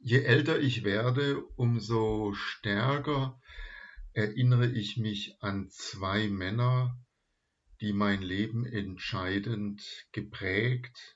Je älter ich werde, umso stärker erinnere ich mich an zwei Männer, die mein Leben entscheidend geprägt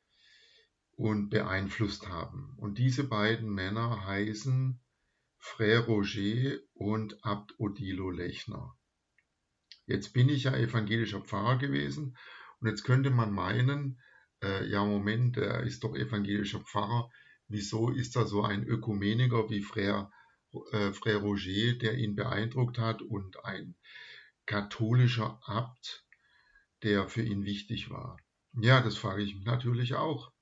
und beeinflusst haben. Und diese beiden Männer heißen Frère Roger und Abt Odilo Lechner. Jetzt bin ich ja evangelischer Pfarrer gewesen und jetzt könnte man meinen, ja Moment, er ist doch evangelischer Pfarrer, wieso ist da so ein Ökumeniker wie Frère Roger, der ihn beeindruckt hat, und ein katholischer Abt, der für ihn wichtig war? Ja, das frage ich mich natürlich auch.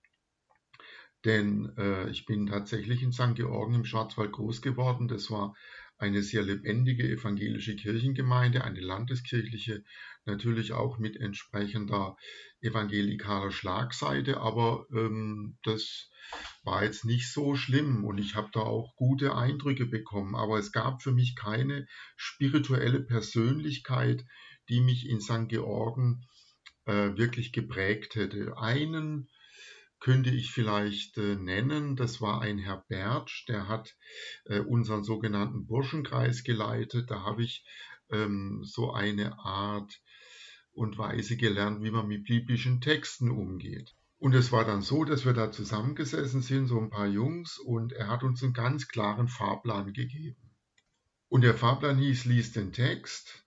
Denn ich bin tatsächlich in St. Georgen im Schwarzwald groß geworden. Das war eine sehr lebendige evangelische Kirchengemeinde, eine landeskirchliche, natürlich auch mit entsprechender evangelikaler Schlagseite, aber das war jetzt nicht so schlimm und ich habe da auch gute Eindrücke bekommen. Aber es gab für mich keine spirituelle Persönlichkeit, die mich in St. Georgen wirklich geprägt hätte. Einen könnte ich vielleicht nennen, das war ein Herr Bertsch, der hat unseren sogenannten Burschenkreis geleitet. Da habe ich so eine Art und Weise gelernt, wie man mit biblischen Texten umgeht. Und es war dann so, dass wir da zusammengesessen sind, so ein paar Jungs, und er hat uns einen ganz klaren Fahrplan gegeben. Und der Fahrplan hieß: Lies den Text,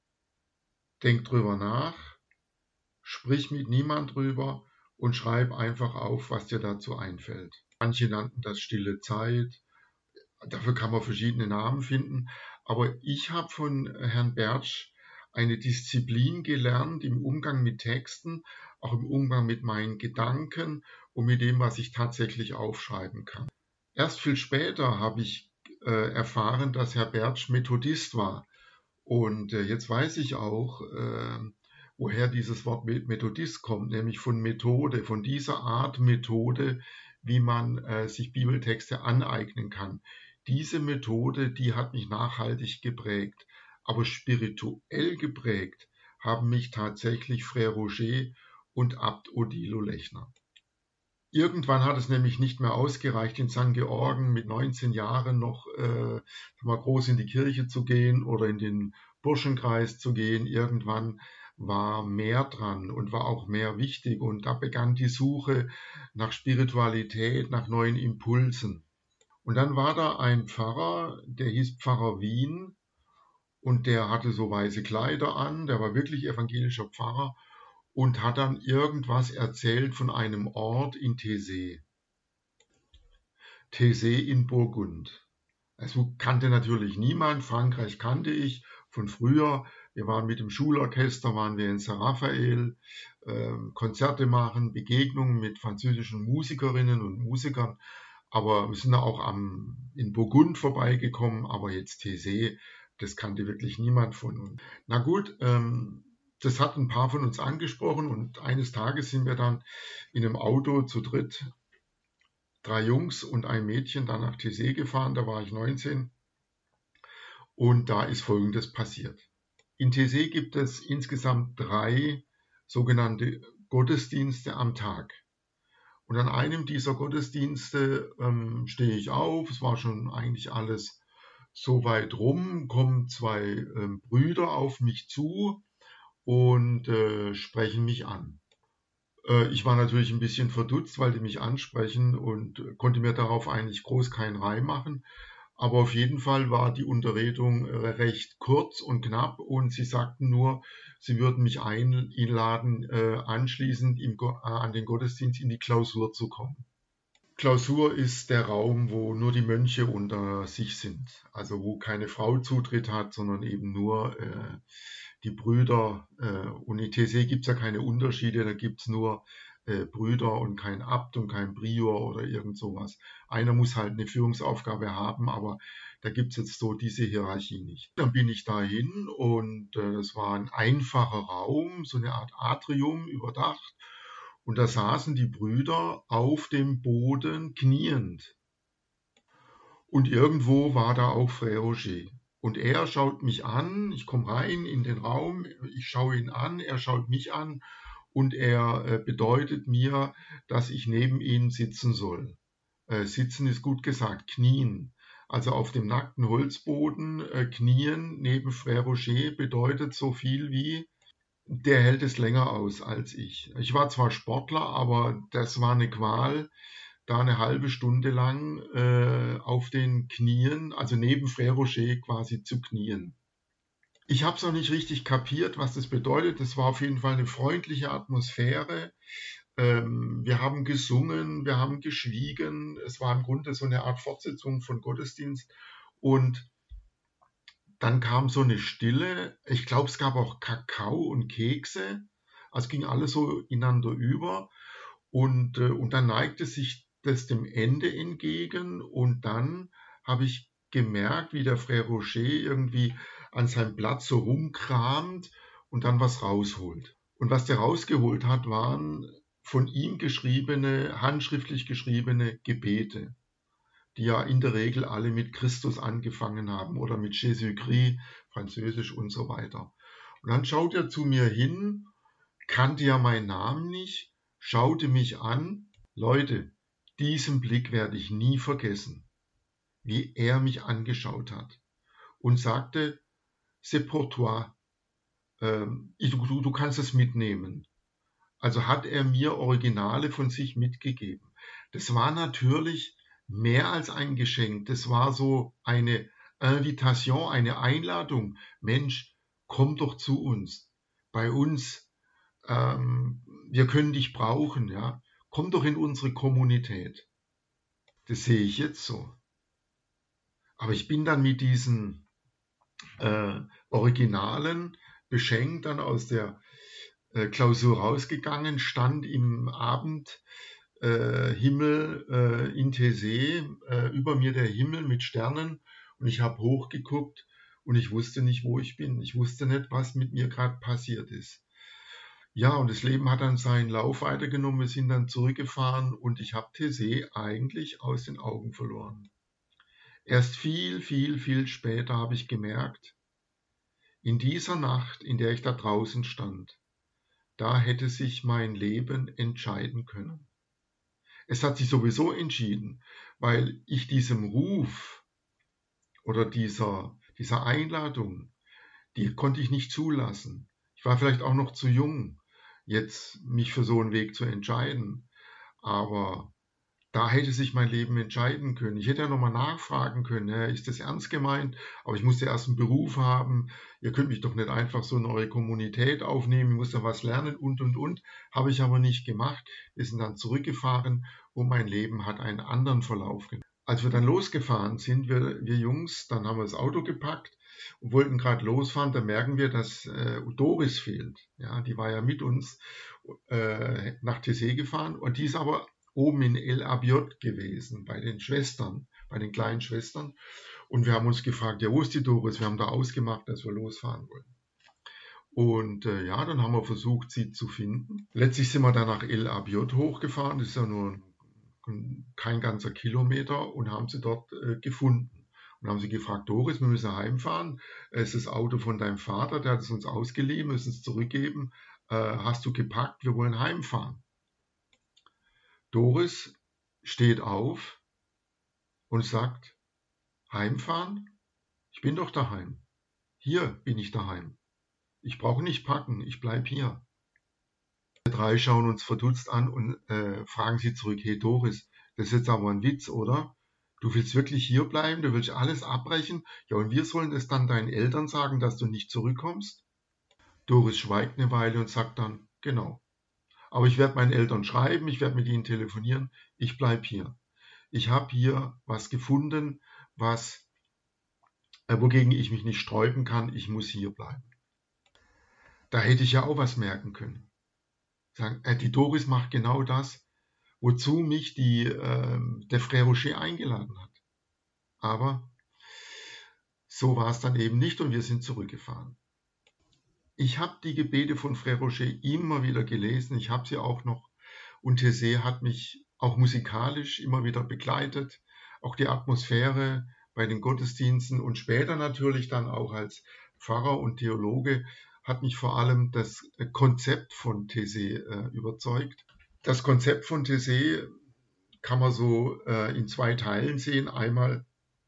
denk drüber nach, sprich mit niemand drüber und schreib einfach auf, was dir dazu einfällt. Manche nannten das stille Zeit, dafür kann man verschiedene Namen finden, aber ich habe von Herrn Bertsch eine Disziplin gelernt im Umgang mit Texten, auch im Umgang mit meinen Gedanken und mit dem, was ich tatsächlich aufschreiben kann. Erst viel später habe ich erfahren, dass Herr Bertsch Methodist war. Und jetzt weiß ich auch, woher dieses Wort Methodist kommt, nämlich von Methode, von dieser Art Methode, wie man sich Bibeltexte aneignen kann. Diese Methode, die hat mich nachhaltig geprägt, aber spirituell geprägt haben mich tatsächlich Frère Roger und Abt Odilo Lechner. Irgendwann hat es nämlich nicht mehr ausgereicht, in St. Georgen mit 19 Jahren noch mal groß in die Kirche zu gehen oder in den Burschenkreis zu gehen. Irgendwann war mehr dran und war auch mehr wichtig. Und da begann die Suche nach Spiritualität, nach neuen Impulsen. Und dann war da ein Pfarrer, der hieß Pfarrer Wien, und der hatte so weiße Kleider an, der war wirklich evangelischer Pfarrer und hat dann irgendwas erzählt von einem Ort in Taizé. Taizé in Burgund. Also kannte natürlich niemand, Frankreich kannte ich von früher. Wir waren mit dem Schulorchester, waren wir in Saint-Raphael, Konzerte machen, Begegnungen mit französischen Musikerinnen und Musikern. Aber wir sind auch in Burgund vorbeigekommen, aber jetzt Taizé, das kannte wirklich niemand von uns. Na gut, das hat ein paar von uns angesprochen und eines Tages sind wir dann in einem Auto zu dritt, 3 Jungs und ein Mädchen, dann nach Taizé gefahren, da war ich 19, und da ist Folgendes passiert. In Taizé gibt es insgesamt 3 sogenannte Gottesdienste am Tag. Und an einem dieser Gottesdienste stehe ich auf, es war schon eigentlich alles so weit rum, kommen 2 Brüder auf mich zu und sprechen mich an. Ich war natürlich ein bisschen verdutzt, weil die mich ansprechen, und konnte mir darauf eigentlich groß keinen Reim machen. Aber auf jeden Fall war die Unterredung recht kurz und knapp, und sie sagten nur, sie würden mich einladen, anschließend an den Gottesdienst in die Klausur zu kommen. Klausur ist der Raum, wo nur die Mönche unter sich sind, also wo keine Frau Zutritt hat, sondern eben nur die Brüder. Und in Taizé gibt es ja keine Unterschiede, da gibt es nur Brüder und kein Abt und kein Prior oder irgend sowas. Einer muss halt eine Führungsaufgabe haben, aber da gibt es jetzt so diese Hierarchie nicht. Dann bin ich dahin, und es war ein einfacher Raum, so eine Art Atrium überdacht. Und da saßen die Brüder auf dem Boden kniend. Und irgendwo war da auch Frère Roger. Und er schaut mich an, ich komme rein in den Raum, ich schaue ihn an, er schaut mich an, und er bedeutet mir, dass ich neben ihm sitzen soll. Sitzen ist gut gesagt, knien. Also auf dem nackten Holzboden knien neben Frère Rocher bedeutet so viel wie, der hält es länger aus als ich. Ich war zwar Sportler, aber das war eine Qual, da eine halbe Stunde lang auf den Knien, also neben Frère Rocher quasi zu knien. Ich habe es noch nicht richtig kapiert, was das bedeutet. Es war auf jeden Fall eine freundliche Atmosphäre. Wir haben gesungen, wir haben geschwiegen. Es war im Grunde so eine Art Fortsetzung von Gottesdienst. Und dann kam so eine Stille. Ich glaube, es gab auch Kakao und Kekse. Also ging alles so ineinander über. Und dann neigte sich das dem Ende entgegen. Und dann habe ich gemerkt, wie der Frère Rocher irgendwie an seinem Platz so rumkramt und dann was rausholt. Und was der rausgeholt hat, waren von ihm geschriebene, handschriftlich geschriebene Gebete, die ja in der Regel alle mit Christus angefangen haben oder mit Jésus-Christ, Französisch und so weiter. Und dann schaut er zu mir hin, kannte ja meinen Namen nicht, schaute mich an. Leute, diesen Blick werde ich nie vergessen, wie er mich angeschaut hat und sagte, c'est pour toi, du kannst es mitnehmen. Also hat er mir Originale von sich mitgegeben. Das war natürlich mehr als ein Geschenk. Das war so eine Invitation, eine Einladung. Mensch, komm doch zu uns. Bei uns, wir können dich brauchen. Ja? Komm doch in unsere Kommunität. Das sehe ich jetzt so. Aber ich bin dann mit diesen Originalen beschenkt dann aus der Klausur rausgegangen, stand im Abendhimmel in Taizé, über mir der Himmel mit Sternen und ich habe hochgeguckt und ich wusste nicht, wo ich bin. Ich wusste nicht, was mit mir gerade passiert ist. Ja, und das Leben hat dann seinen Lauf weitergenommen, wir sind dann zurückgefahren und ich habe Taizé eigentlich aus den Augen verloren. Erst viel, viel, viel später habe ich gemerkt, in dieser Nacht, in der ich da draußen stand, da hätte sich mein Leben entscheiden können. Es hat sich sowieso entschieden, weil ich diesem Ruf oder dieser Einladung, die konnte ich nicht zulassen. Ich war vielleicht auch noch zu jung, jetzt mich für so einen Weg zu entscheiden. Aber da hätte sich mein Leben entscheiden können. Ich hätte ja nochmal nachfragen können, ist das ernst gemeint? Aber ich musste erst einen Beruf haben. Ihr könnt mich doch nicht einfach so in eure Kommunität aufnehmen. Ich muss da was lernen und. Habe ich aber nicht gemacht. Wir sind dann zurückgefahren und mein Leben hat einen anderen Verlauf genommen. Als wir dann losgefahren sind, wir Jungs, dann haben wir das Auto gepackt und wollten gerade losfahren. Da merken wir, dass Doris fehlt. Ja, die war ja mit uns nach Taizé gefahren und die ist aber oben in El Abiot gewesen, bei den Schwestern, bei den kleinen Schwestern. Und wir haben uns gefragt, ja, wo ist die Doris? Wir haben da ausgemacht, dass wir losfahren wollen. Und ja, dann haben wir versucht, sie zu finden. Letztlich sind wir dann nach El Abiot hochgefahren, das ist ja nur kein ganzer Kilometer, und haben sie dort gefunden. Und haben sie gefragt, Doris, wir müssen heimfahren. Es ist das Auto von deinem Vater, der hat es uns ausgeliehen, müssen es zurückgeben. Hast du gepackt? Wir wollen heimfahren. Doris steht auf und sagt, heimfahren? Ich bin doch daheim. Hier bin ich daheim. Ich brauche nicht packen, ich bleib hier. Wir drei schauen uns verdutzt an und fragen sie zurück, hey Doris, das ist jetzt aber ein Witz, oder? Du willst wirklich hier bleiben, du willst alles abbrechen? Ja, und wir sollen es dann deinen Eltern sagen, dass du nicht zurückkommst? Doris schweigt eine Weile und sagt dann, genau. Aber ich werde meinen Eltern schreiben, ich werde mit ihnen telefonieren, ich bleibe hier. Ich habe hier was gefunden, wogegen ich mich nicht sträuben kann, ich muss hier bleiben. Da hätte ich ja auch was merken können. Sagen, die Doris macht genau das, wozu mich der Frère Rocher eingeladen hat. Aber so war es dann eben nicht und wir sind zurückgefahren. Ich habe die Gebete von Frère Rocher immer wieder gelesen, ich habe sie auch noch, und Taizé hat mich auch musikalisch immer wieder begleitet, auch die Atmosphäre bei den Gottesdiensten und später natürlich dann auch als Pfarrer und Theologe hat mich vor allem das Konzept von Taizé überzeugt. Das Konzept von Taizé, kann man so in zwei Teilen sehen. Einmal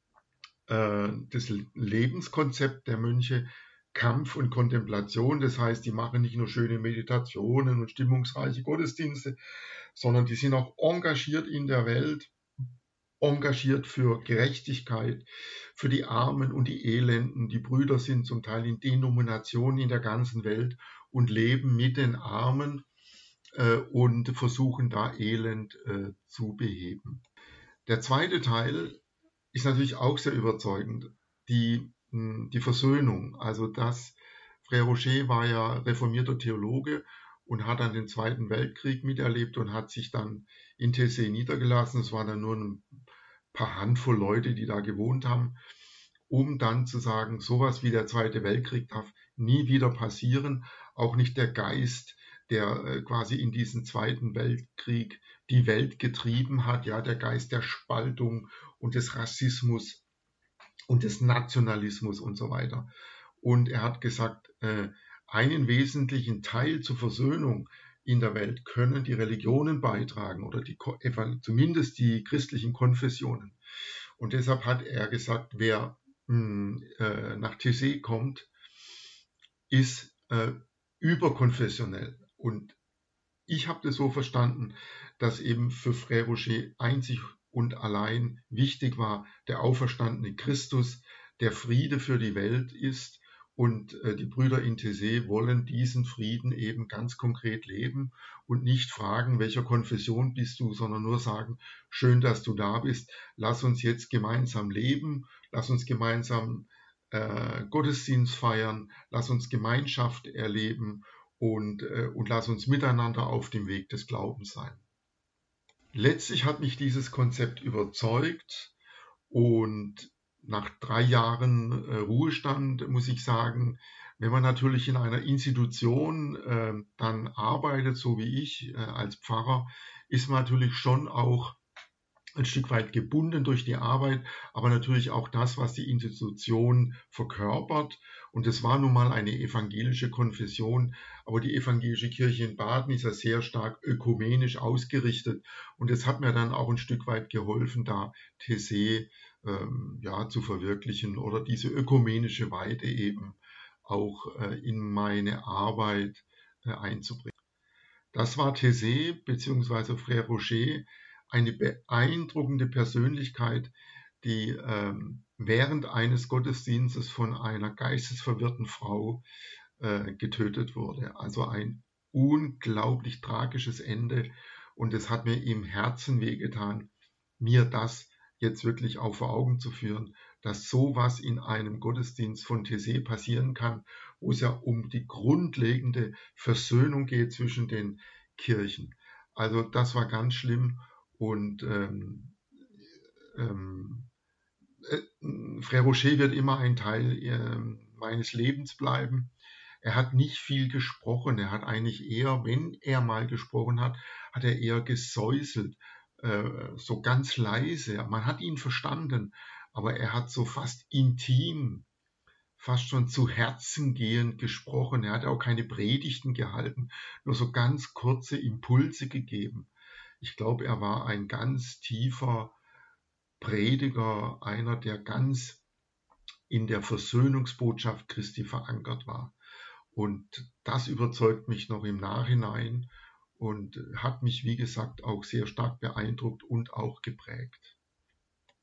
das Lebenskonzept der Mönche, Kampf und Kontemplation. Das heißt, die machen nicht nur schöne Meditationen und stimmungsreiche Gottesdienste, sondern die sind auch engagiert in der Welt, engagiert für Gerechtigkeit, für die Armen und die Elenden. Die Brüder sind zum Teil in Denominationen in der ganzen Welt und leben mit den Armen und versuchen da Elend zu beheben. Der zweite Teil ist natürlich auch sehr überzeugend, die Versöhnung. Also Frère Rocher war ja reformierter Theologe und hat dann den Zweiten Weltkrieg miterlebt und hat sich dann in Taizé niedergelassen. Es waren dann nur ein paar Handvoll Leute, die da gewohnt haben, um dann zu sagen, sowas wie der Zweite Weltkrieg darf nie wieder passieren, auch nicht der Geist, der quasi in diesen Zweiten Weltkrieg die Welt getrieben hat, ja, der Geist der Spaltung und des Rassismus und des Nationalismus und so weiter. Und er hat gesagt, einen wesentlichen Teil zur Versöhnung in der Welt können die Religionen beitragen oder zumindest die christlichen Konfessionen. Und deshalb hat er gesagt, wer nach Taizé kommt, ist überkonfessionell. Und ich habe das so verstanden, dass eben für Frère Rocher einzig und allein wichtig war, der auferstandene Christus, der Friede für die Welt ist. Und die Brüder in Taizé wollen diesen Frieden eben ganz konkret leben und nicht fragen, welcher Konfession bist du, sondern nur sagen, schön, dass du da bist, lass uns jetzt gemeinsam leben, lass uns gemeinsam Gottesdienst feiern, lass uns Gemeinschaft erleben und lass uns miteinander auf dem Weg des Glaubens sein. Letztlich hat mich dieses Konzept überzeugt und nach 3 Jahren Ruhestand muss ich sagen, wenn man natürlich in einer Institution dann arbeitet, so wie ich als Pfarrer, ist man natürlich schon auch ein Stück weit gebunden durch die Arbeit, aber natürlich auch das, was die Institution verkörpert. Und es war nun mal eine evangelische Konfession, aber die evangelische Kirche in Baden ist ja sehr stark ökumenisch ausgerichtet. Und es hat mir dann auch ein Stück weit geholfen, da Taizé zu verwirklichen oder diese ökumenische Weite eben auch in meine Arbeit einzubringen. Das war Taizé bzw. Frère Rocher, eine beeindruckende Persönlichkeit, die während eines Gottesdienstes von einer geistesverwirrten Frau getötet wurde. Also ein unglaublich tragisches Ende und es hat mir im Herzen wehgetan, mir das jetzt wirklich auch vor Augen zu führen, dass sowas in einem Gottesdienst von Taizé passieren kann, wo es ja um die grundlegende Versöhnung geht zwischen den Kirchen. Also das war ganz schlimm und Frère Rocher wird immer ein Teil meines Lebens bleiben. Er hat nicht viel gesprochen, er hat eigentlich eher, wenn er mal gesprochen hat, hat er eher gesäuselt, so ganz leise. Man hat ihn verstanden, aber er hat so fast intim, fast schon zu Herzen gehend gesprochen. Er hat auch keine Predigten gehalten, nur so ganz kurze Impulse gegeben. Ich glaube, er war ein ganz tiefer Prediger, einer, der ganz in der Versöhnungsbotschaft Christi verankert war. Und das überzeugt mich noch im Nachhinein und hat mich, wie gesagt, auch sehr stark beeindruckt und auch geprägt.